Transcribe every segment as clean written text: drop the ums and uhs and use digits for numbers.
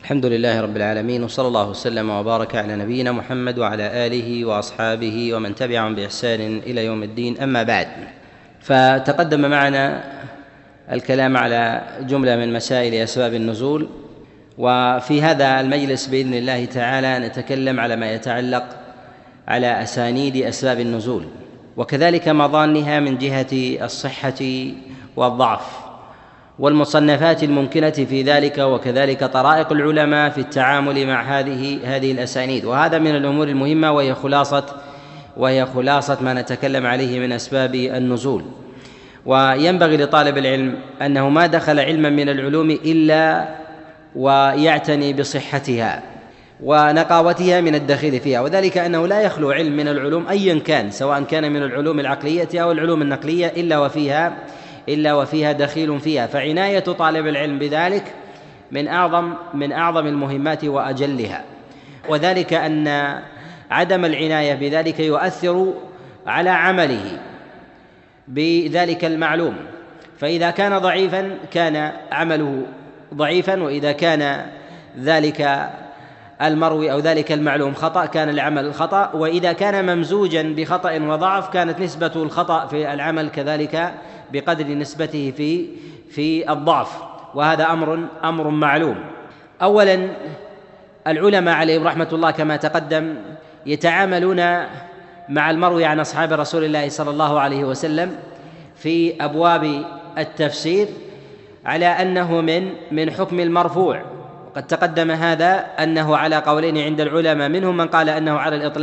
الحمد لله رب العالمين، وصلى الله وسلم وبارك على نبينا محمد وعلى آله وأصحابه ومن تبعهم بإحسان إلى يوم الدين. أما بعد، فتقدم معنا الكلام على جملة من مسائل أسباب النزول، وفي هذا المجلس بإذن الله تعالى نتكلم على ما يتعلق على أسانيد أسباب النزول، وكذلك مظانها من جهة الصحة والضعف، والمصنفات الممكنة في ذلك، وكذلك طرائق العلماء في التعامل مع هذه الأسانيد. وهذا من الأمور المهمة، وهي خلاصة ما نتكلم عليه من أسباب النزول. وينبغي لطالب العلم أنه ما دخل علما من العلوم إلا ويعتني بصحتها ونقاوتها من الدخيل فيها، وذلك أنه لا يخلو علم من العلوم أيا كان، سواء كان من العلوم العقلية أو العلوم النقلية، إلا وفيها دخيل فيها. فعناية طالب العلم بذلك من أعظم المهمات وأجلها، وذلك أن عدم العناية بذلك يؤثر على عمله بذلك المعلوم، فإذا كان ضعيفا كان عمله ضعيفا، وإذا كان ذلك المروي أو ذلك المعلوم خطأ كان العمل خطأ، وإذا كان ممزوجا بخطأ وضعف كانت نسبة الخطأ في العمل كذلك بقدر نسبته في الضعف، وهذا أمر معلوم. أولا، العلماء عليهم رحمة الله كما تقدم يتعاملون مع المروي عن أصحاب رسول الله صلى الله عليه وسلم في أبواب التفسير على أنه من حكم المرفوع، وقد تقدم هذا أنه على قولين عند العلماء، منهم من قال أنه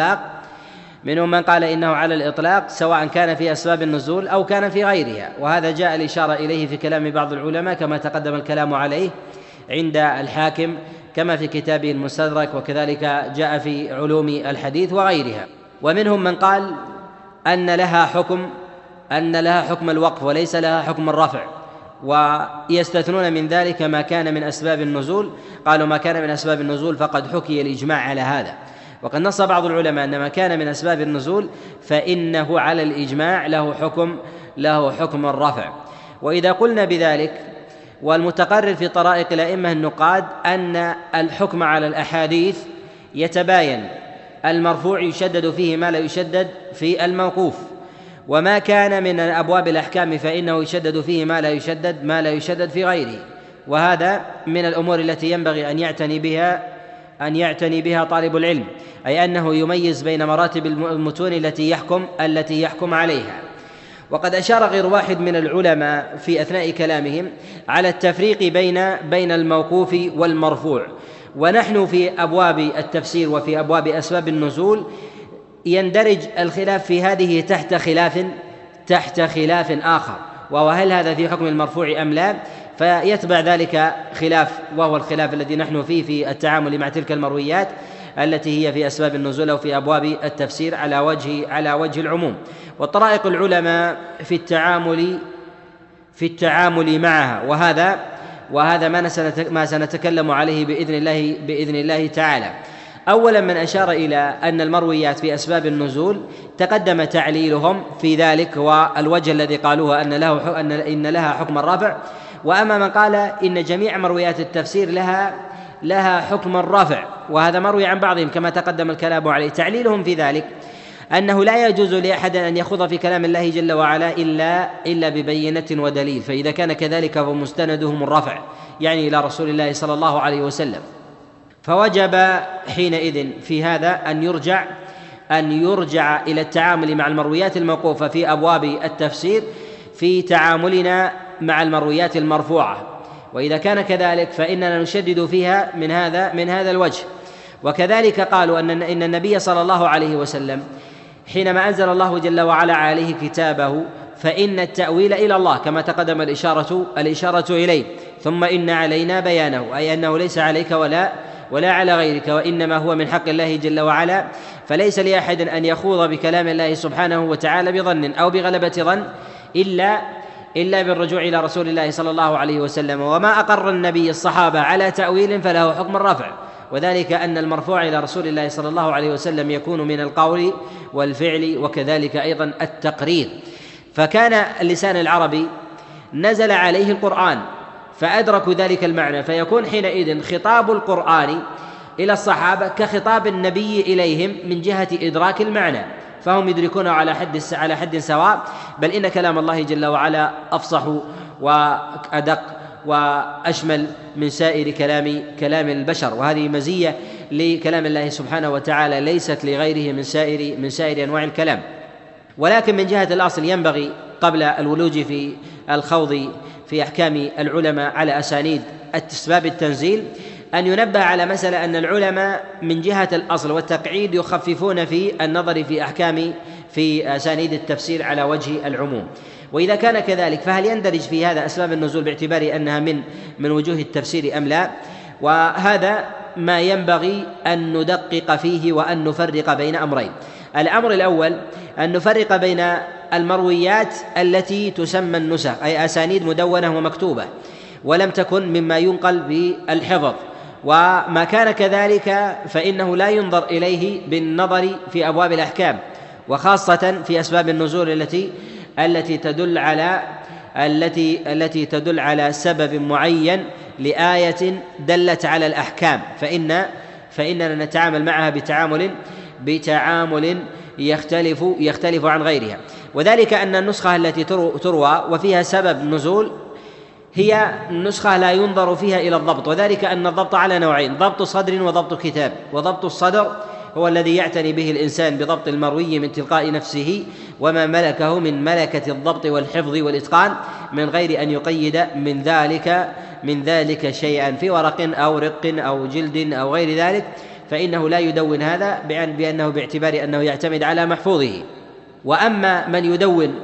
على الإطلاق سواء كان في أسباب النزول أو كان في غيرها، وهذا جاء الإشارة إليه في كلام بعض العلماء كما تقدم الكلام عليه عند الحاكم كما في كتابه المستدرك، وكذلك جاء في علوم الحديث وغيرها. ومنهم من قال أن لها حكم الوقف وليس لها حكم الرفع، ويستثنون من ذلك ما كان من أسباب النزول. قالوا ما كان من أسباب النزول فقد حكي الإجماع على هذا، وقد نص بعض العلماء أن ما كان من أسباب النزول فإنه على الإجماع له حكم الرفع. وإذا قلنا بذلك، والمتقرر في طرائق الأئمة النقاد أن الحكم على الأحاديث يتباين، المرفوع يشدد فيه ما لا يشدد في الموقوف، وما كان من أبواب الأحكام فإنه يشدد فيه ما لا يشدد في غيره. وهذا من الأمور التي ينبغي أن يعتني بها طالب العلم، أي أنه يميز بين مراتب المتون التي يحكم عليها. وقد أشار غير واحد من العلماء في أثناء كلامهم على التفريق بين الموقوف والمرفوع، ونحن في أبواب التفسير وفي أبواب أسباب النزول يندرج الخلاف في هذه تحت خلاف آخر، وهل هذا في حكم المرفوع أم لا؟ فيتبع ذلك خلاف، وهو الخلاف الذي نحن فيه في التعامل مع تلك المرويات التي هي في أسباب النزول أو في أبواب التفسير على وجه العموم. وطرائق العلماء في التعامل معها، وهذا ما سنتكلم عليه بإذن الله تعالى. أولا، من أشار إلى أن المرويات في أسباب النزول تقدم تعليلهم في ذلك، والوجه الذي قالوه إن لها حكم الرفع. وأما من قال إن جميع مرويات التفسير لها حكم الرفع، وهذا مروي عن بعضهم كما تقدم الكلام عليه، تعليلهم في ذلك أنه لا يجوز لأحد أن يخوض في كلام الله جل وعلا إلا ببينة ودليل، فإذا كان كذلك فمستندهم الرفع، يعني إلى رسول الله صلى الله عليه وسلم. فوجب حينئذ في هذا أن يرجع إلى التعامل مع المرويات الموقوفة في أبواب التفسير في تعاملنا مع المرويات المرفوعة، وإذا كان كذلك فإننا نشدد فيها من هذا الوجه. وكذلك قالوا إن النبي صلى الله عليه وسلم حينما أنزل الله جل وعلا عليه كتابه فإن التأويل إلى الله كما تقدم الإشارة إليه، ثم إن علينا بيانه، أي أنه ليس عليك ولا على غيرك، وإنما هو من حق الله جل وعلا، فليس لأحد أن يخوض بكلام الله سبحانه وتعالى بظن أو بغلبة ظن إلا بالرجوع إلى رسول الله صلى الله عليه وسلم. وما أقر النبي الصحابة على تأويل فله حكم الرفع، وذلك أن المرفوع إلى رسول الله صلى الله عليه وسلم يكون من القول والفعل، وكذلك أيضا التقرير. فكان اللسان العربي نزل عليه القرآن، فأدركوا ذلك المعنى، فيكون حينئذ خطاب القرآن إلى الصحابة كخطاب النبي إليهم من جهة إدراك المعنى، فهم يدركونه على حد سواء، بل إن كلام الله جل وعلا أفصح وأدق وأشمل من سائر كلام البشر، وهذه مزية لكلام الله سبحانه وتعالى ليست لغيره من سائر أنواع الكلام. ولكن من جهة الأصل ينبغي قبل الولوج في الخوض في أحكام العلماء على أسانيد أسباب التنزيل أن ينبه على مسألة أن العلماء من جهة الأصل والتقعيد يخففون في النظر في أسانيد التفسير على وجه العموم. وإذا كان كذلك فهل يندرج في هذا أسباب النزول باعتبار أنها من وجوه التفسير أم لا؟ وهذا ما ينبغي أن ندقق فيه وأن نفرق بين أمرين. الأمر الأول أن نفرق بين المرويات التي تسمى النسخ، أي أسانيد مدونة ومكتوبة ولم تكن مما ينقل بالحفظ، وما كان كذلك فإنه لا ينظر إليه بالنظر في أبواب الأحكام، وخاصة في أسباب النزول التي تدل على سبب معين لآية دلت على الأحكام، فإننا نتعامل معها بتعامل يختلف عن غيرها. وذلك أن النسخة التي تروى وفيها سبب نزول هي نسخة لا ينظر فيها إلى الضبط، وذلك أن الضبط على نوعين: ضبط صدر وضبط كتاب. وضبط الصدر هو الذي يعتني به الإنسان بضبط المروي من تلقاء نفسه وما ملكه من ملكة الضبط والحفظ والإتقان من غير أن يقيد من ذلك شيئا في ورق أو رق أو جلد أو غير ذلك، فإنه لا يدون هذا بأنه باعتبار أنه يعتمد على محفوظه. وأما من يدون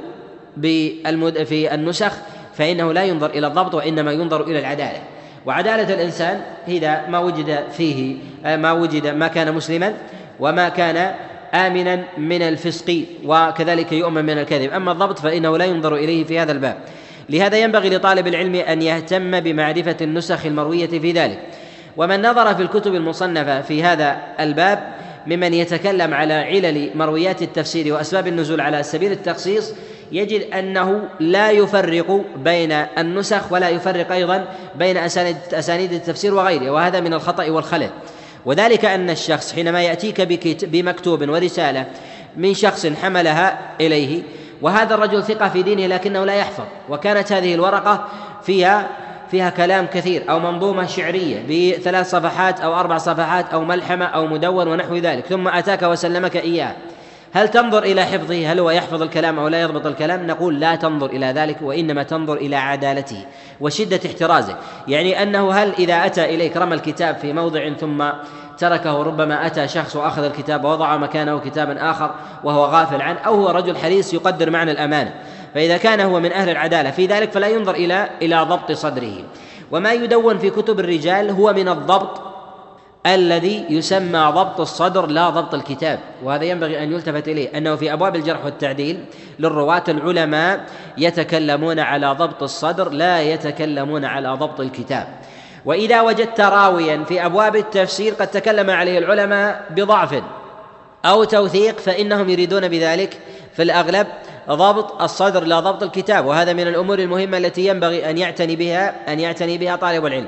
في النسخ فإنه لا ينظر إلى الضبط وإنما ينظر إلى العدالة، وعدالة الإنسان إذا ما وجد فيه ما كان مسلما وما كان آمنا من الفسق، وكذلك يؤمن من الكذب. أما الضبط فإنه لا ينظر إليه في هذا الباب. لهذا ينبغي لطالب العلم أن يهتم بمعرفة النسخ المروية في ذلك. ومن نظر في الكتب المصنفة في هذا الباب ممن يتكلم على علل مرويات التفسير وأسباب النزول على سبيل التخصيص يجد أنه لا يفرق بين النسخ ولا يفرق أيضا بين أسانيد التفسير وغيره، وهذا من الخطأ والخلل. وذلك أن الشخص حينما يأتيك بمكتوب ورسالة من شخص حملها إليه، وهذا الرجل ثقة في دينه لكنه لا يحفظ، وكانت هذه الورقة فيها كلام كثير أو منظومة شعرية ب3 صفحات أو 4 صفحات أو ملحمة أو مدون ونحو ذلك، ثم أتاك وسلمك إياه، هل تنظر إلى حفظه؟ هل هو يحفظ الكلام أو لا يضبط الكلام؟ نقول لا تنظر إلى ذلك، وإنما تنظر إلى عدالته وشدة احترازه. يعني أنه هل إذا أتى إليك رمى الكتاب في موضع ثم تركه، ربما أتى شخص وأخذ الكتاب ووضع مكانه كتابا آخر وهو غافل عنه، أو هو رجل حريص يقدر معنى الأمانة، فإذا كان هو من أهل العدالة في ذلك فلا ينظر إلى ضبط صدره. وما يدون في كتب الرجال هو من الضبط الذي يسمى ضبط الصدر لا ضبط الكتاب، وهذا ينبغي أن يلتفت إليه، أنه في أبواب الجرح والتعديل للرواة العلماء يتكلمون على ضبط الصدر لا يتكلمون على ضبط الكتاب. وإذا وجدت راويا في أبواب التفسير قد تكلم عليه العلماء بضعف أو توثيق فإنهم يريدون بذلك في الأغلب ضبط الصدر لا ضبط الكتاب، وهذا من الأمور المهمة التي ينبغي أن يعتني بها طالب العلم.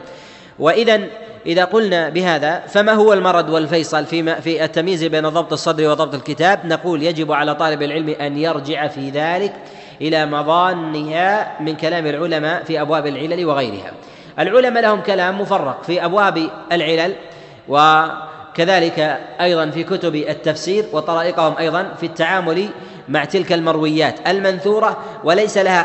إذا قلنا بهذا فما هو المرد والفيصل في التمييز بين ضبط الصدر وضبط الكتاب؟ نقول يجب على طالب العلم أن يرجع في ذلك إلى مظانها من كلام العلماء في أبواب العلل وغيرها. العلماء لهم كلام مفرق في أبواب العلل، وكذلك أيضا في كتب التفسير، وطرائقهم أيضا في التعامل مع تلك المرويات المنثورة، وليس لها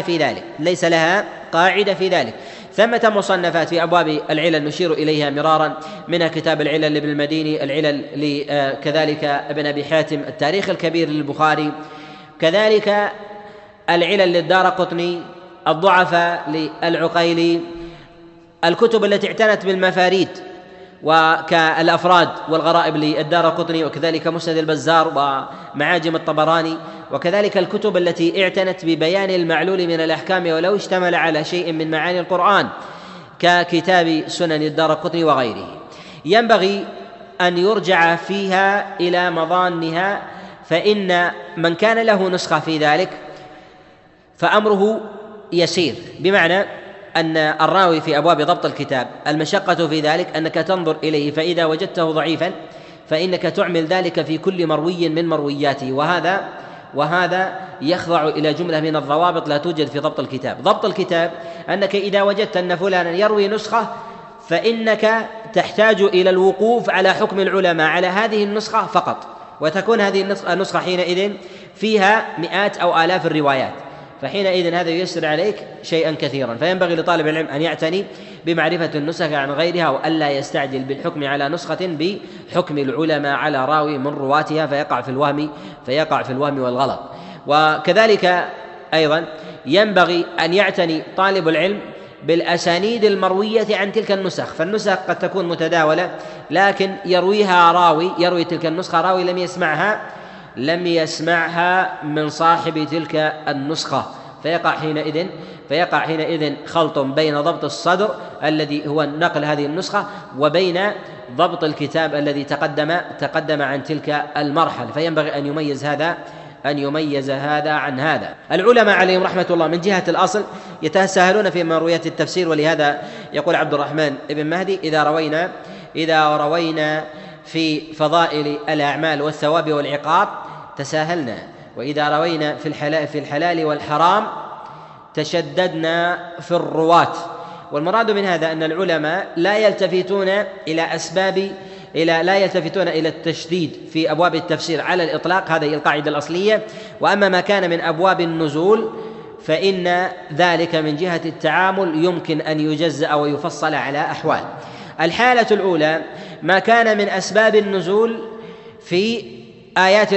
قاعدة في ذلك. ثمة مصنفات في أبواب العلل نشير إليها مرارا، منها كتاب العلل لابن المديني، العلل كذلك ابن أبي حاتم، التاريخ الكبير للبخاري، كذلك العلل للدارقطني، الضعفاء للعقيلي، الكتب التي اعتنت بالمفاريد وكالأفراد والغرائب للدارقطني، وكذلك مسند البزار ومعاجم الطبراني، وكذلك الكتب التي اعتنت ببيان المعلول من الأحكام ولو اشتمل على شيء من معاني القرآن ككتاب سنن الدارقطني وغيره. ينبغي أن يرجع فيها إلى مظانها، فإن من كان له نسخة في ذلك فأمره يسير، بمعنى أن الراوي في أبواب ضبط الكتاب المشقة في ذلك أنك تنظر إليه، فإذا وجدته ضعيفا فإنك تعمل ذلك في كل مروي من مروياته، وهذا يخضع إلى جملة من الضوابط لا توجد في ضبط الكتاب. ضبط الكتاب أنك إذا وجدت أن فلانا يروي نسخة فإنك تحتاج إلى الوقوف على حكم العلماء على هذه النسخة فقط، وتكون هذه النسخة حينئذ فيها مئات أو آلاف الروايات، فحينئذ هذا ييسر عليك شيئا كثيرا. فينبغي لطالب العلم أن يعتني بمعرفة النسخ عن غيرها، وألا يستعجل بالحكم على نسخة بحكم العلماء على راوي من رواتها فيقع في الوهم والغلط. وكذلك أيضا ينبغي أن يعتني طالب العلم بالأسانيد المروية عن تلك النسخ، فالنسخ قد تكون متداولة لكن يروي تلك النسخة راوي لم يسمعها من صاحب تلك النسخة، فيقع حينئذ خلط بين ضبط الصدر الذي هو نقل هذه النسخة وبين ضبط الكتاب الذي تقدم عن تلك المرحلة، فينبغي أن يميز هذا عن هذا. العلماء عليهم رحمة الله من جهة الأصل يتساهلون في مرويات التفسير، ولهذا يقول عبد الرحمن بن مهدي: إذا روينا في فضائل الأعمال والثواب والعقاب تساهلنا، وإذا روينا في الحلال والحرام تشددنا في الرواة. والمراد من هذا أن العلماء لا يلتفتون إلى التشديد في أبواب التفسير على الإطلاق، هذه القاعدة الأصلية. وأما ما كان من أبواب النزول فإن ذلك من جهة التعامل يمكن أن يجزأ ويفصل على أحوال. الحالة الأولى ما كان من أسباب النزول في آيات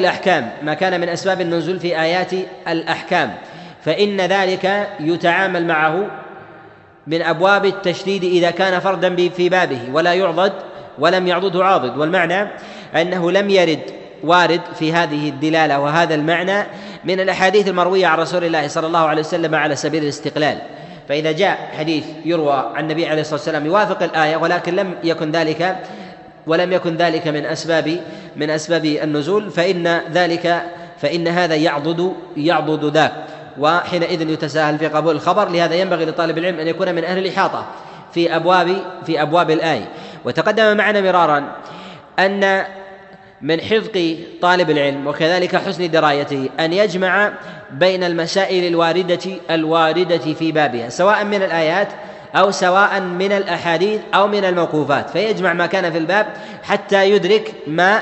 الأحكام، فإن ذلك يتعامل معه من أبواب التشديد إذا كان فردا في بابه ولا يعضد ولم يعضده عاضد، والمعنى أنه لم يرد وارد في هذه الدلالة وهذا المعنى من الأحاديث المروية عن رسول الله صلى الله عليه وسلم على سبيل الاستقلال. فإذا جاء حديث يروى عن النبي عليه الصلاة والسلام يوافق الآية ولكن ولم يكن ذلك من أسباب النزول فإن هذا يعضد ذاك، وحينئذ يتساهل في قبول الخبر. لهذا ينبغي لطالب العلم أن يكون من أهل الإحاطة في أبواب الآية. وتقدم معنا مرارا أن من حفظ طالب العلم وكذلك حسن درايته أن يجمع بين المسائل الواردة في بابها، سواء من الآيات أو سواء من الأحاديث أو من الموقوفات، فيجمع ما كان في الباب حتى يدرك ما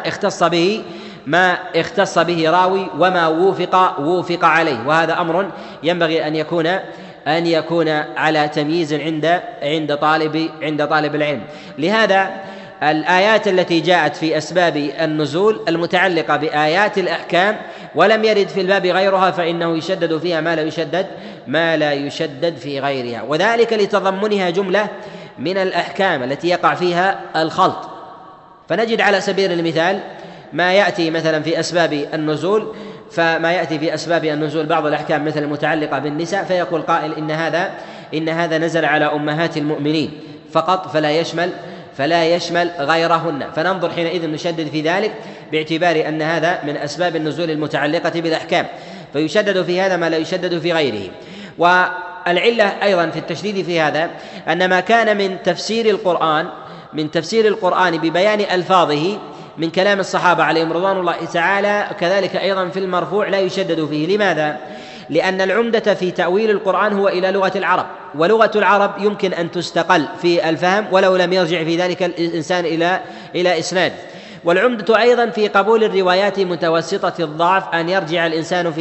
اختص به راوي وما ووفق عليه، وهذا أمر ينبغي أن يكون على تمييز عند طالب العلم. لهذا الآيات التي جاءت في أسباب النزول المتعلقة بآيات الأحكام ولم يرد في الباب غيرها فإنه يشدد فيها ما لا يشدد في غيرها، وذلك لتضمنها جملة من الأحكام التي يقع فيها الخلط. فنجد على سبيل المثال ما يأتي مثلا في أسباب النزول، فما يأتي في أسباب النزول بعض الأحكام مثل المتعلقة بالنساء، فيقول قائل إن هذا نزل على أمهات المؤمنين فقط فلا يشمل غيرهن، فننظر حينئذ نشدد في ذلك باعتبار أن هذا من أسباب النزول المتعلقة بالأحكام، فيشدد في هذا ما لا يشدد في غيره. والعلة أيضا في التشديد في هذا أن ما كان من تفسير القرآن ببيان ألفاظه من كلام الصحابة عليهم رضوان الله تعالى، كذلك أيضا في المرفوع لا يشدد فيه. لماذا؟ لأن العمدة في تأويل القرآن هو إلى لغة العرب، ولغة العرب يمكن أن تستقل في الفهم ولو لم يرجع في ذلك الإنسان إلى إسناد. والعمدة أيضا في قبول الروايات متوسطة الضعف أن يرجع الإنسان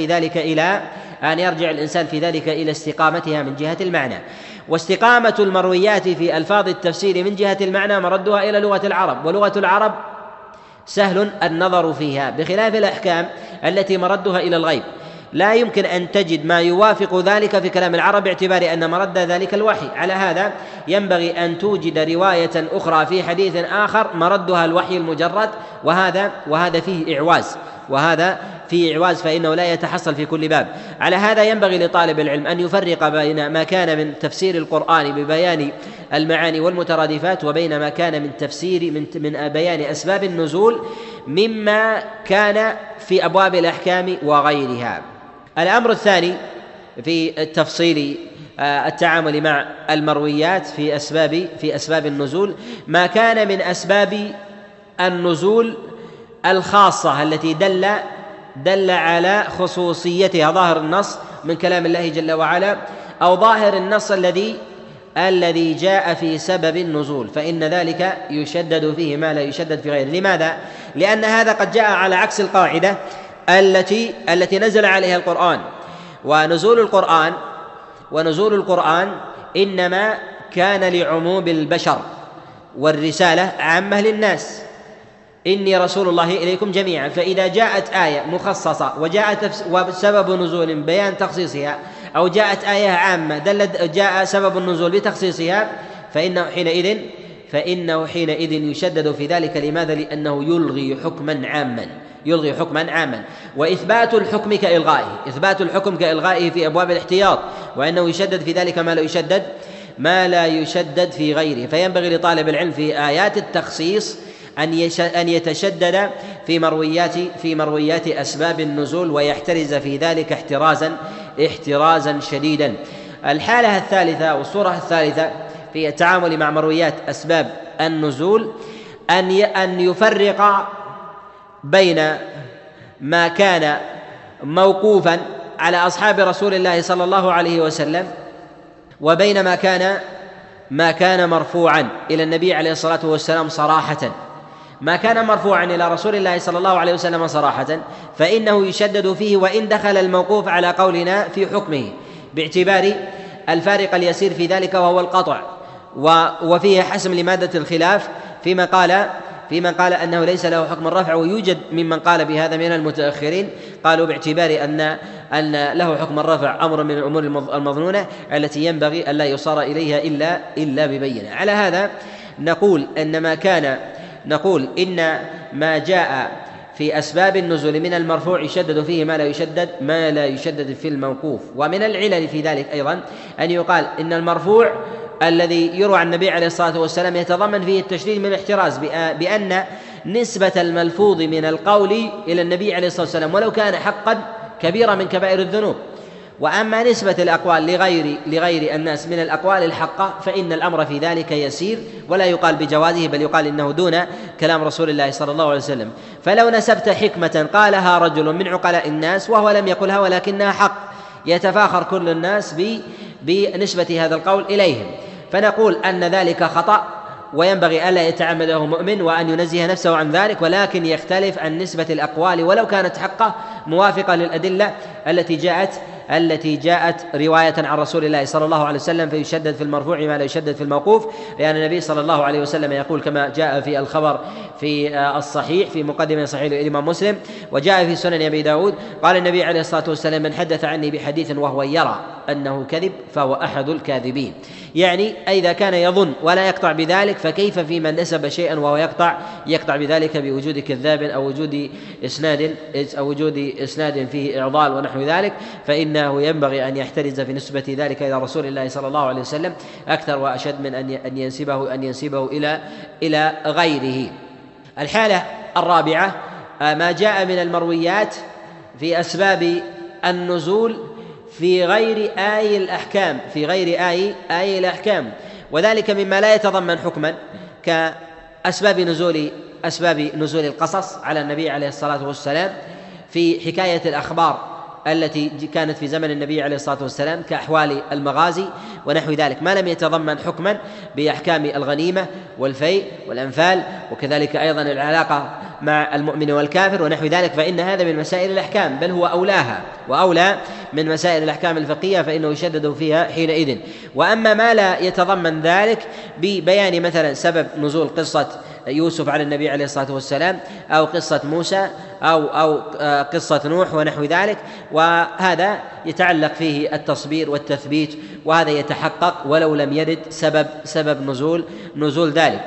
في ذلك إلى استقامتها من جهة المعنى. واستقامة المرويات في ألفاظ التفسير من جهة المعنى مردها إلى لغة العرب، ولغة العرب سهل النظر فيها، بخلاف الأحكام التي مردها إلى الغيب، لا يمكن أن تجد ما يوافق ذلك في كلام العرب باعتبار أن مرد ذلك الوحي. على هذا ينبغي أن توجد رواية أخرى في حديث آخر مردها الوحي المجرد، وهذا فيه إعواز فإنه لا يتحصل في كل باب. على هذا ينبغي لطالب العلم أن يفرق بين ما كان من تفسير القرآن ببيان المعاني والمترادفات وبين ما كان من بيان أسباب النزول مما كان في أبواب الأحكام وغيرها. الأمر الثاني في التفصيل التعامل مع المرويات في أسباب النزول ما كان من أسباب النزول الخاصة التي دل على خصوصيتها ظاهر النص من كلام الله جل وعلا، أو ظاهر النص الذي جاء في سبب النزول، فإن ذلك يشدد فيه ما لا يشدد في غيره. لماذا؟ لأن هذا قد جاء على عكس القاعدة التي نزل عليها القرآن. ونزول القرآن إنما كان لعموم البشر، والرسالة عامة للناس، إني رسول الله إليكم جميعا. فإذا جاءت آية مخصصة وسبب نزول بيان تخصيصها، أو جاءت آية عامة جاء سبب النزول بتخصيصها، فإنه حينئذ يشدد في ذلك. لماذا؟ لأنه يلغي حكما عاما، وإثبات الحكم كإلغائه في أبواب الاحتياط، وإنه يشدد في ذلك ما لا يشدد في غيره. فينبغي لطالب العلم في آيات التخصيص أن يتشدد في مرويات أسباب النزول، ويحترز في ذلك احترازا شديدا. الحالة الثالثة والصورة الثالثة في التعامل مع مرويات أسباب النزول أن يفرق بين ما كان موقوفا على أصحاب رسول الله صلى الله عليه وسلم، وبين ما كان مرفوعا إلى النبي عليه الصلاة والسلام صراحة. ما كان مرفوعا إلى رسول الله صلى الله عليه وسلم صراحة فإنه يشدد فيه، وإن دخل الموقوف على قولنا في حكمه، باعتبار الفارق اليسير في ذلك وهو القطع، وفيه حسم لمادة الخلاف في من قال أنه ليس له حكم الرفع. ويوجد ممن قال بهذا من المتأخرين، قالوا باعتبار أن له حكم الرفع أمر من الأمور المظنونة التي ينبغي ألا يصار إليها إلا ببينة. على هذا نقول إن ما جاء في أسباب النزول من المرفوع يشدد فيه ما لا يشدد في الموقوف. ومن العلل في ذلك أيضا أن يقال إن المرفوع الذي يروى عن النبي عليه الصلاة والسلام يتضمن فيه التشديد من الاحتراز، بأن نسبة الملفوظ من القول إلى النبي عليه الصلاة والسلام ولو كان حقا كبيرة من كبائر الذنوب. وأما نسبة الأقوال لغير الناس من الأقوال الحقة فإن الأمر في ذلك يسير، ولا يقال بجوازه، بل يقال إنه دون كلام رسول الله صلى الله عليه وسلم. فلو نسبت حكمة قالها رجل من عقلاء الناس وهو لم يقلها ولكنها حق، يتفاخر كل الناس بنسبة هذا القول إليهم، فنقول أن ذلك خطأ، وينبغي ألا يتعمده مؤمن وأن ينزه نفسه عن ذلك، ولكن يختلف عن نسبة الأقوال ولو كانت حقه موافقة للأدلة التي جاءت رواية عن رسول الله صلى الله عليه وسلم، فيشدد في المرفوع ما لا يشدد في الموقوف. لأن النبي صلى الله عليه وسلم يقول كما جاء في الخبر في الصحيح في مقدمة صحيح الإمام مسلم، وجاء في سنن أبي داود، قال النبي عليه الصلاة والسلام: من حدث عني بحديث وهو يرى أنه كذب فهو أحد الكاذبين. يعني إذا كان يظن ولا يقطع بذلك، فكيف في من نسب شيئا وهو يقطع بذلك بوجود كذاب أو وجود إسناد فيه إعضال ونحو ذلك، فإنه ينبغي أن يحترز في نسبة ذلك إلى رسول الله صلى الله عليه وسلم أكثر وأشد من أن ينسبه إلى غيره. الحالة الرابعة ما جاء من المرويات في أسباب النزول في غير آي الأحكام، وذلك مما لا يتضمن حكما، كأسباب نزول القصص على النبي عليه الصلاة والسلام، في حكاية الأخبار التي كانت في زمن النبي عليه الصلاة والسلام كأحوال المغازي ونحو ذلك، ما لم يتضمن حكما بأحكام الغنيمة والفيء والأنفال، وكذلك أيضا العلاقة مع المؤمن والكافر ونحو ذلك، فإن هذا من مسائل الأحكام، بل هو أولى من مسائل الأحكام الفقهية، فإنه يشدد فيها حينئذ. وأما ما لا يتضمن ذلك ببيان مثلا سبب نزول قصة يوسف على النبي عليه الصلاة والسلام، أو قصة موسى، أو قصة نوح ونحو ذلك، وهذا يتعلق فيه التصبير والتثبيت، وهذا يتحقق ولو لم يرد سبب نزول ذلك.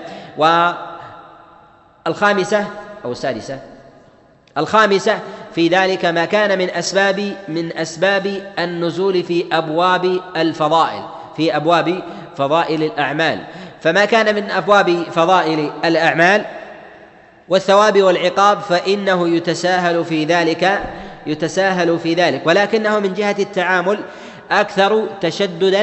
والخامسة أو السادسة، الخامسة في ذلك ما كان من أسباب النزول في أبواب فضائل الأعمال. فما كان من أبواب فضائل الأعمال والثواب والعقاب فإنه يتساهل في ذلك، ولكنه من جهة التعامل أكثر تشددا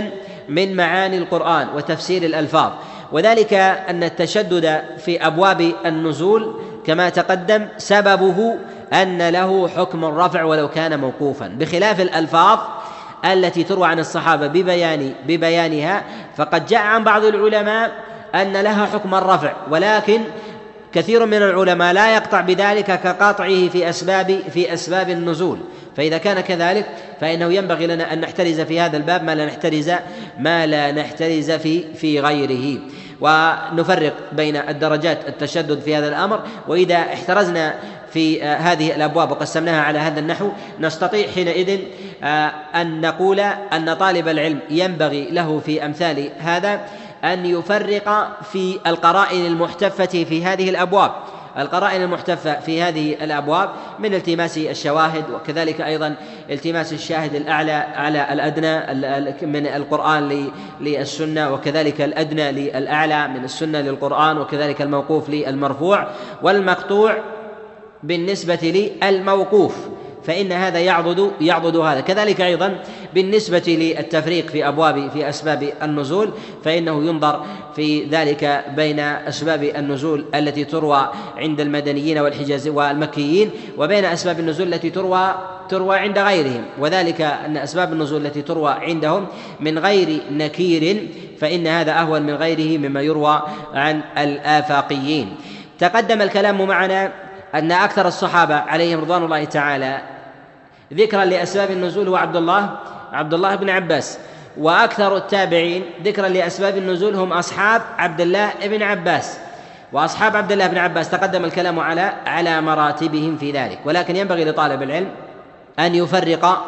من معاني القرآن وتفسير الألفاظ، وذلك أن التشدد في أبواب النزول كما تقدم سببه أن له حكم الرفع ولو كان موقوفا، بخلاف الألفاظ التي تروى عن الصحابة ببيانها، فقد جاء عن بعض العلماء أن لها حكم الرفع، ولكن كثير من العلماء لا يقطع بذلك كقاطعه في أسباب النزول. فإذا كان كذلك فإنه ينبغي لنا أن نحترز في هذا الباب ما لا نحترز في غيره، ونفرق بين الدرجات التشدد في هذا الأمر. وإذا احترزنا في هذه الأبواب وقسمناها على هذا النحو نستطيع حينئذ أن نقول أن طالب العلم ينبغي له في أمثال هذا أن يفرق في القرائن المحتفة في هذه الأبواب. القرائن المحتفة في هذه الأبواب من التماس الشواهد، وكذلك أيضا التماس الشاهد الأعلى على الأدنى من القرآن للسنة، وكذلك الأدنى للأعلى من السنة للقرآن، وكذلك الموقوف للمرفوع، والمقطوع بالنسبة للموقوف فإن هذا يعضد هذا. كذلك أيضا بالنسبة للتفريق في أسباب النزول فإنه ينظر في ذلك بين أسباب النزول التي تروى عند المدنيين والحجاز والمكيين وبين أسباب النزول التي تروى عند غيرهم، وذلك أن أسباب النزول التي تروى عندهم من غير نكير فإن هذا أهون من غيره مما يروى عن الآفاقيين. تقدم الكلام معنا أن أكثر الصحابة عليهم رضوان الله تعالى ذكرا لأسباب النزول هو عبد الله بن عباس، وأكثر التابعين ذكرا لأسباب النزول هم أصحاب عبد الله بن عباس. وأصحاب عبد الله بن عباس تقدم الكلام على مراتبهم في ذلك، ولكن ينبغي لطالب العلم أن يفرق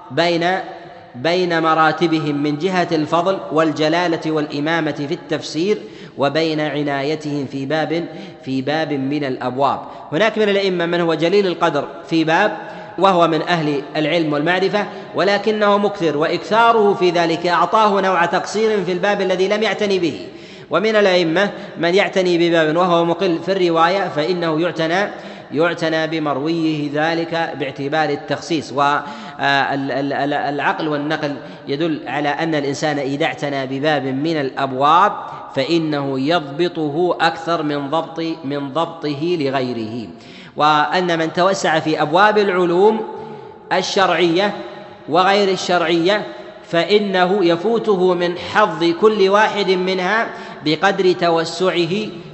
بين مراتبهم من جهة الفضل والجلالة والإمامة في التفسير وبين عنايتهم في باب من الأبواب. هناك من الأئمة من هو جليل القدر في باب وهو من أهل العلم والمعرفة، ولكنه مكثر، وإكثاره في ذلك أعطاه نوع تقصير في الباب الذي لم يعتني به. ومن الأئمة من يعتني بباب وهو مقل في الرواية فإنه يعتنى بمرويه ذلك باعتبار التخصيص. والعقل والنقل يدل على أن الإنسان إذا اعتنى بباب من الأبواب فإنه يضبطه أكثر من ضبطه لغيره، وأن من توسع في أبواب العلوم الشرعية وغير الشرعية فإنه يفوته من حظ كل واحد منها بقدر توسعه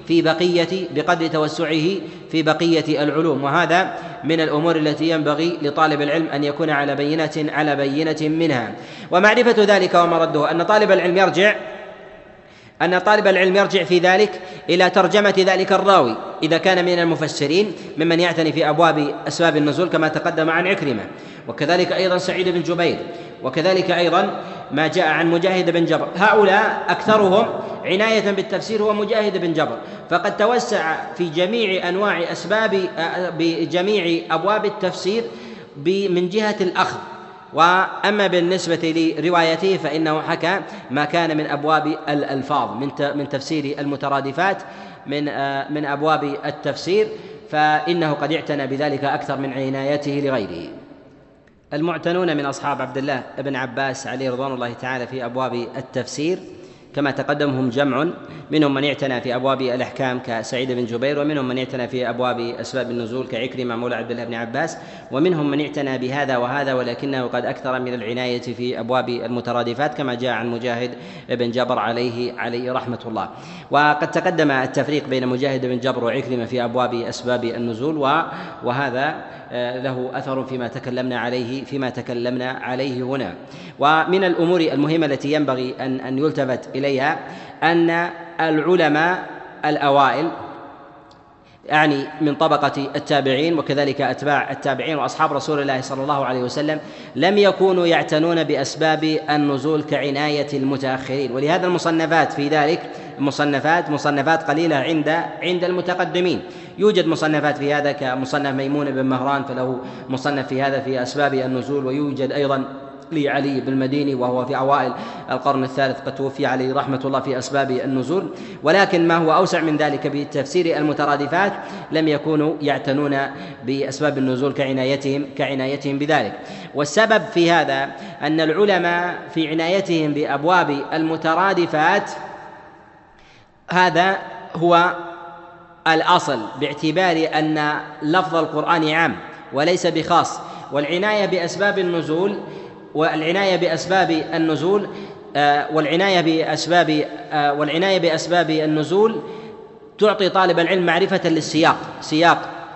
في بقية العلوم. وهذا من الأمور التي ينبغي لطالب العلم أن يكون على بينة منها. ومعرفة ذلك ومرده أن طالب العلم يرجع في ذلك إلى ترجمة ذلك الراوي إذا كان من المفسرين ممن يعتني في أبواب أسباب النزول كما تقدم عن عكرمة، وكذلك أيضا سعيد بن جبير، وكذلك أيضا ما جاء عن مجاهد بن جبر. هؤلاء أكثرهم عناية بالتفسير هو مجاهد بن جبر، فقد توسع في جميع أنواع بجميع أبواب التفسير من جهة الأخذ. وأما بالنسبة لروايته فإنه حكى ما كان من أبواب الألفاظ من تفسير المترادفات من أبواب التفسير، فإنه قد اعتنى بذلك أكثر من عنايته لغيره. المعتنون من أصحاب عبد الله بن عباس عليه رضوان الله تعالى في أبواب التفسير كما تقدمهم جمع، منهم من اعتنى في أبواب الأحكام كسعيد بن جبير، ومنهم من اعتنى في أبواب أسباب النزول كعكرمة مولى عبد الله بن عباس، ومنهم من اعتنى بهذا وهذا ولكنه قد أكثر من العناية في أبواب المترادفات كما جاء عن مجاهد بن جبر عليه رحمة الله. وقد تقدم التفريق بين مجاهد بن جبر وعكرمة في أبواب أسباب النزول، وهذا له أثر فيما تكلمنا عليه هنا. ومن الأمور المهمة التي ينبغي أن يلتفت إليها أن العلماء الأوائل يعني من طبقة التابعين وكذلك أتباع التابعين وأصحاب رسول الله صلى الله عليه وسلم لم يكونوا يعتنون بأسباب النزول كعناية المتأخرين، ولهذا المصنفات في ذلك مصنفات قليلة عند المتقدمين. يوجد مصنفات في هذا كمصنف ميمون بن مهران فله مصنف في هذا في أسباب النزول، ويوجد أيضا لعلي بن المديني، وهو في أوائل القرن الثالث، قد توفي عليه رحمة الله، في أسباب النزول. ولكن ما هو أوسع من ذلك بتفسير المترادفات لم يكونوا يعتنون بأسباب النزول كعنايتهم بذلك. والسبب في هذا أن العلماء في عنايتهم بأبواب المترادفات هذا هو الأصل، باعتبار أن لفظ القرآن عام وليس بخاص. والعناية بأسباب النزول تعطي طالب العلم معرفة للسياق، سياق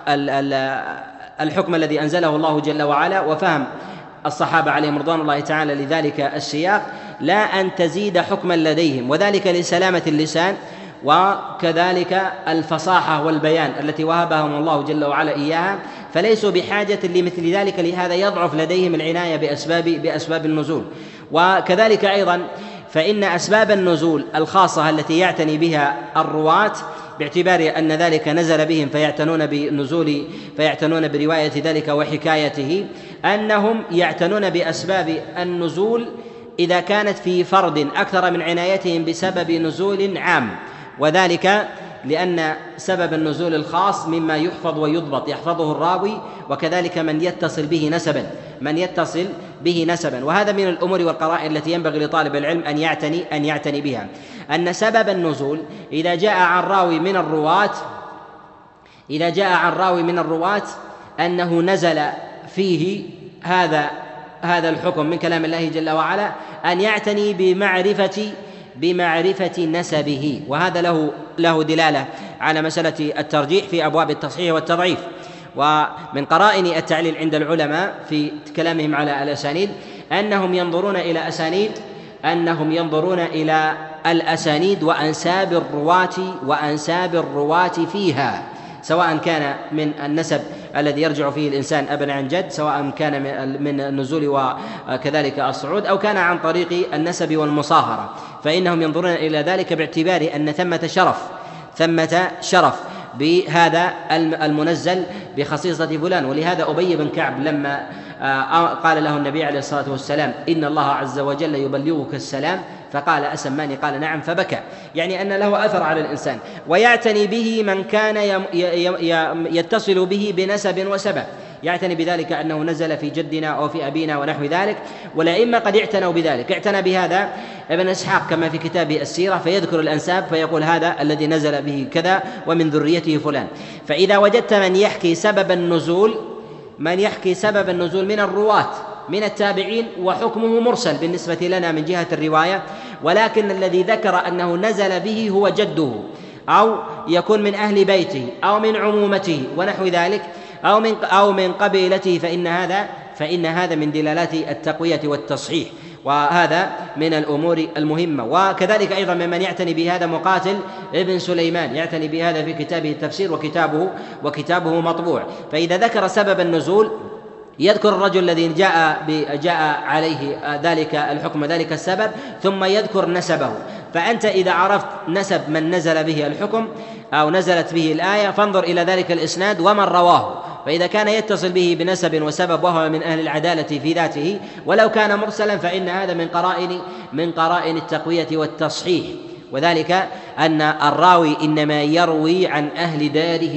الحكم الذي أنزله الله جل وعلا، وفهم الصحابة عليهم رضوان الله تعالى لذلك السياق، لا أن تزيد حكما لديهم، وذلك لسلامة اللسان وكذلك الفصاحة والبيان التي وهبهم الله جل وعلا إياها، فليسوا بحاجة لمثل ذلك، لهذا يضعف لديهم العناية بأسباب النزول. وكذلك أيضا فإن أسباب النزول الخاصة التي يعتني بها الرواة، باعتبار أن ذلك نزل بهم فيعتنون برواية ذلك وحكايته، أنهم يعتنون بأسباب النزول إذا كانت في فرد أكثر من عنايتهم بسبب نزول عام، وذلك لأن سبب النزول الخاص مما يحفظ ويضبط، يحفظه الراوي وكذلك من يتصل به نسبا. وهذا من الأمور والقرائن التي ينبغي لطالب العلم أن يعتني بها، أن سبب النزول إذا جاء عن راوي من الرواة أنه نزل فيه هذا الحكم من كلام الله جل وعلا، أن يعتني بمعرفة نسبه، وهذا له دلالة على مسألة الترجيح في أبواب التصحيح والتضعيف. ومن قرائن التعليل عند العلماء في كلامهم على الأسانيد أنهم ينظرون إلى الأسانيد وأنساب الرواة فيها، سواء كان من النسب الذي يرجع فيه الإنسان أبا عن جد، سواء كان من النزول وكذلك الصعود، أو كان عن طريق النسب والمصاهرة، فإنهم ينظرون إلى ذلك باعتبار أن ثمة شرف بهذا المنزل بخصيصة فلان. ولهذا أبي بن كعب لما قال له النبي عليه الصلاة والسلام إن الله عز وجل يبلغك السلام، فقال أسماني؟ قال نعم، فبكى، يعني أن له أثر على الإنسان. ويعتني به من كان يتصل به بنسب وسبب، يعتني بذلك أنه نزل في جدنا أو في أبينا ونحو ذلك. والأئمة قد اعتنوا بذلك، اعتنى بهذا ابن إسحاق كما في كتابه السيرة، فيذكر الأنساب فيقول هذا الذي نزل به كذا ومن ذريته فلان. فإذا وجدت من يحكي سبب النزول من الرواة من التابعين، وحكمه مرسل بالنسبة لنا من جهة الرواية، ولكن الذي ذكر أنه نزل به هو جده، أو يكون من أهل بيته، أو من عمومته ونحو ذلك، أو من قبيلته، فإن هذا من دلالات التقوية والتصحيح، وهذا من الأمور المهمة. وكذلك أيضا ممن يعتني بهذا مقاتل ابن سليمان، يعتني بهذا في كتابه التفسير، وكتابه مطبوع. فإذا ذكر سبب النزول يذكر الرجل الذي جاء عليه ذلك الحكم ذلك السبب، ثم يذكر نسبه. فأنت إذا عرفت نسب من نزل به الحكم أو نزلت به الآية، فانظر إلى ذلك الإسناد ومن رواه، فإذا كان يتصل به بنسب وسبب وهو من أهل العدالة في ذاته ولو كان مرسلا، فإن هذا من قرائن التقوية والتصحيح. وذلك أن الراوي إنما يروي عن أهل داره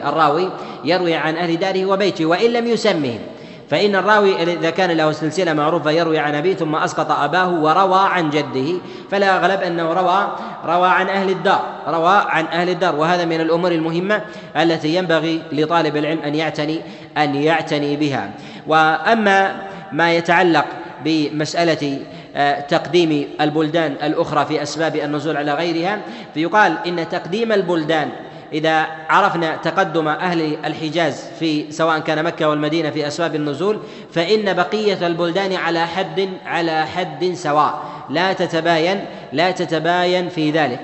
وبيته، وإن لم يسمهم، فإن الراوي إذا كان له سلسلة معروفة يروي عن أبيه ثم أسقط أباه وروى عن جده، فلا أغلب أنه روى عن أهل الدار، وهذا من الأمور المهمة التي ينبغي لطالب العلم أن يعتني بها. وأما ما يتعلق بمسألة تقديم البلدان الأخرى في أسباب النزول على غيرها، فيقال إن تقديم البلدان إذا عرفنا تقدم أهل الحجاز في سواء كان مكة والمدينة في أسباب النزول، فإن بقية البلدان على حد سواء، لا تتباين في ذلك،